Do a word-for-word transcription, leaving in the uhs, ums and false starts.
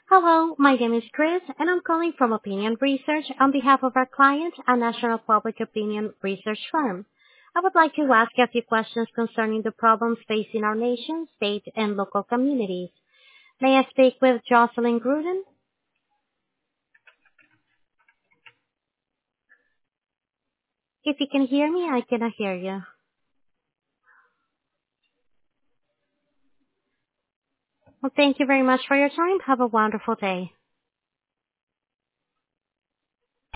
Hello, my name is Chris, and I'm calling from Opinion Research on behalf of our client, a national public opinion research firm. I would like to ask you a few questions concerning the problems facing our nation, state, and local communities. May I speak with Jocelyn Gruden? If you can hear me, I cannot hear you. Well, thank you very much for your time. Have a wonderful day.